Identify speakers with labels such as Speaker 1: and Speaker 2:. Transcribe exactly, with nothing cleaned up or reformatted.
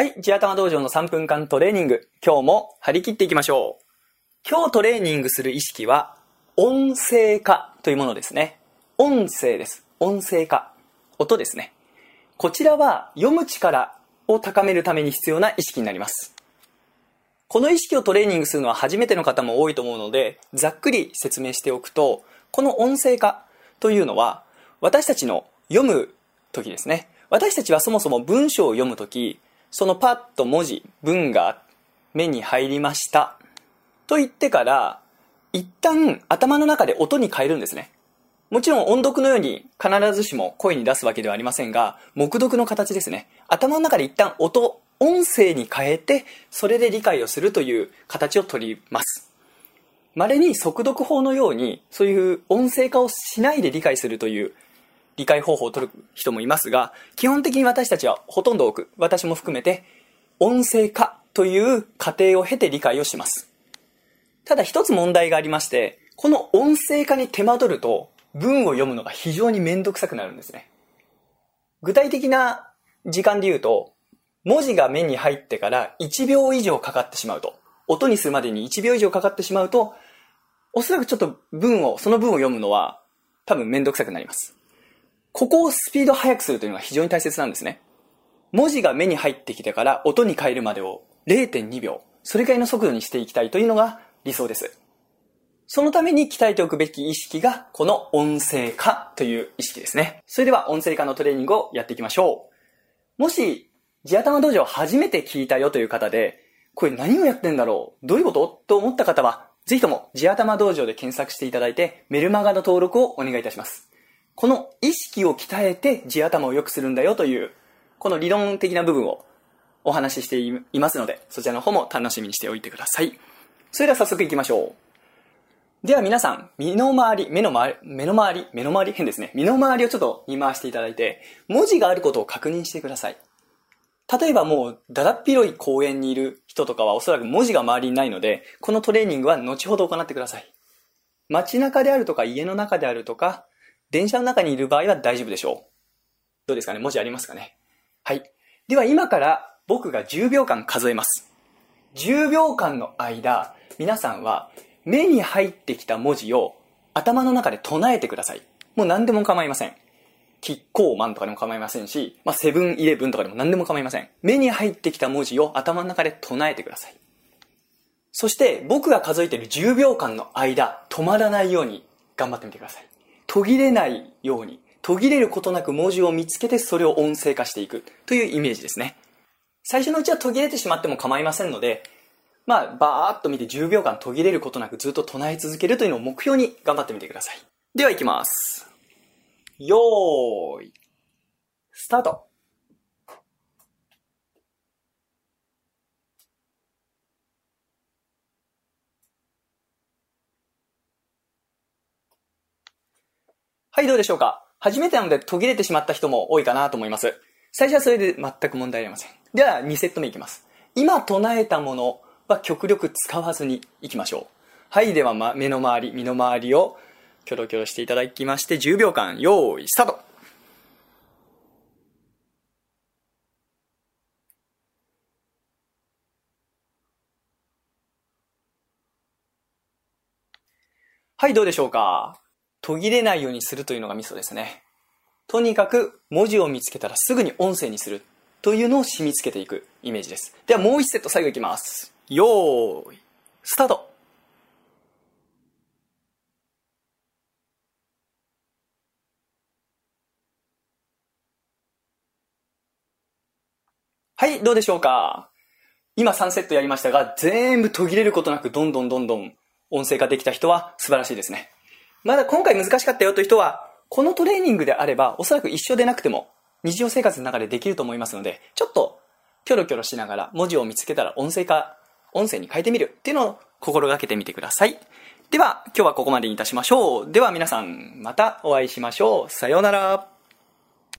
Speaker 1: はい、地頭道場のさんぷんかんトレーニング。今日も張り切っていきましょう。今日トレーニングする意識は、音声化というものですね。音声です。音声化。音ですね。こちらは読む力を高めるために必要な意識になります。この意識をトレーニングするのは初めての方も多いと思うので、ざっくり説明しておくと、この音声化というのは、私たちの読む時ですね。私たちはそもそも文章を読む時、そのパッと文字、文が目に入りましたと言ってから、一旦頭の中で音に変えるんですね。もちろん音読のように必ずしも声に出すわけではありませんが、黙読の形ですね。頭の中で一旦音、音声に変えて、それで理解をするという形をとります。稀に速読法のように、そういう音声化をしないで理解するという理解方法を取る人もいますが、基本的に私たちはほとんど多く、私も含めて、音声化という過程を経て理解をします。ただ一つ問題がありまして、この音声化に手間取ると、文を読むのが非常にめんどくさくなるんですね。具体的な時間で言うと、文字が目に入ってからいちびょう以上かかってしまうと、音にするまでにいちびょう以上かかってしまうと、おそらくちょっと文を、その文を読むのは多分めんどくさくなります。ここをスピード速くするというのが非常に大切なんですね。文字が目に入ってきてから音に変えるまでを れいてんにびょう、それくらいの速度にしていきたいというのが理想です。そのために鍛えておくべき意識がこの音声化という意識ですね。それでは音声化のトレーニングをやっていきましょう。もし地頭道場初めて聞いたよという方で、これ何をやってんだろう、どういうことと思った方は、ぜひとも地頭道場で検索していただいてメルマガの登録をお願いいたします。この意識を鍛えて地頭を良くするんだよという、この理論的な部分をお話ししていますので、そちらの方も楽しみにしておいてください。それでは早速行きましょう。では皆さん、身の回り、目の回り、目の回り、目の回り変ですね。身の回りをちょっと見回していただいて、文字があることを確認してください。例えばもう、だだっ広い公園にいる人とかはおそらく文字が周りにないので、このトレーニングは後ほど行ってください。街中であるとか家の中であるとか、電車の中にいる場合は大丈夫でしょう。どうですかね？文字ありますかね？はい。では今から僕がじゅうびょうかん数えます。じゅうびょうかんの間、皆さんは目に入ってきた文字を頭の中で唱えてください。もう何でも構いません。キッコーマンとかでも構いませんし、まあ、セブンイレブンとかでも何でも構いません。目に入ってきた文字を頭の中で唱えてください。そして僕が数えているじゅうびょうかんの間、止まらないように頑張ってみてください。途切れないように、途切れることなく文字を見つけてそれを音声化していくというイメージですね。最初のうちは途切れてしまっても構いませんので、まあ、バーっと見てじゅうびょうかん途切れることなくずっと唱え続けるというのを目標に頑張ってみてください。では行きます。よーい、スタート。はい、どうでしょうか？初めてなので途切れてしまった人も多いかなと思います。最初はそれで全く問題ありません。ではにセット目いきます。今唱えたものは極力使わずにいきましょう。はい、では、ま、目の周り、身の回りをキョロキョロしていただきまして、じゅうびょうかん、よーい、スタート。はい、どうでしょうか？途切れないようにするというのがミソですね。とにかく文字を見つけたらすぐに音声にするというのを染み付けていくイメージです。ではもう一セット最後いきます。よーい、スタート。はい、どうでしょうか？今さんセットやりましたが、全部途切れることなくどんどんどんどん音声化できた人は素晴らしいですね。まだ今回難しかったよという人は、このトレーニングであればおそらく一緒でなくても日常生活の中でできると思いますので、ちょっとキョロキョロしながら文字を見つけたら音声化、音声に変えてみるっていうのを心がけてみてください。では今日はここまでにいたしましょう。では皆さんまたお会いしましょう。さようなら。